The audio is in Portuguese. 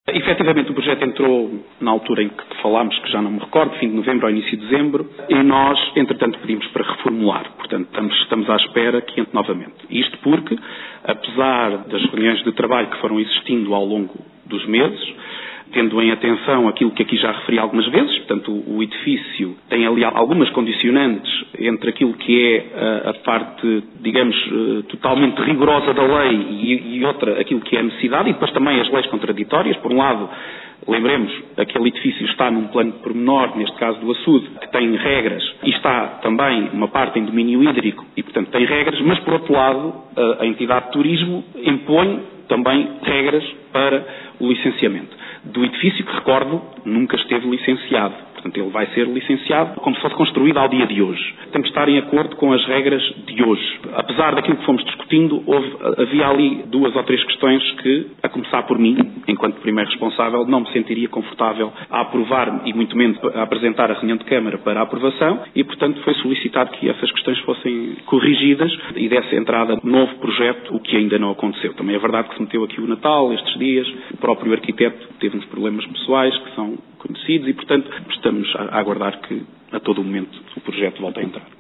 Efetivamente, o projeto entrou na altura em que falámos, que já não me recordo, fim de novembro ou início de dezembro, e nós, entretanto, pedimos para reformular. Portanto, estamos à espera que entre novamente. Isto porque, apesar das reuniões de trabalho que foram existindo ao longo dos meses, tendo em atenção aquilo que aqui já referi algumas vezes, portanto, o edifício tem ali algumas condicionantes entre aquilo que é a parte, digamos, totalmente rigorosa da lei e outra, aquilo que é a necessidade, e depois também as leis contraditórias. Por um lado, lembremos, aquele edifício está num plano pormenor, neste caso do açude, que tem regras, e está também uma parte em domínio hídrico, e portanto tem regras, mas por outro lado, a entidade de turismo impõe também regras para o licenciamento do edifício, que, recordo, nunca esteve licenciado. Portanto, ele vai ser licenciado como se fosse construído ao dia de hoje. Temos de estar em acordo com as regras de hoje. Apesar daquilo que fomos discutindo, havia ali 2 ou 3 questões que, a começar por mim, enquanto primeiro responsável, não me sentiria confortável a aprovar e muito menos a apresentar a reunião de Câmara para a aprovação, e, portanto, foi solicitado que essas questões fossem corrigidas e desse entrada novo projeto, o que ainda não aconteceu. Também é verdade que se meteu aqui o Natal, estes dias, o próprio arquiteto teve uns problemas pessoais que são conhecidos e, portanto, estamos a aguardar que a todo momento o projeto volte a entrar.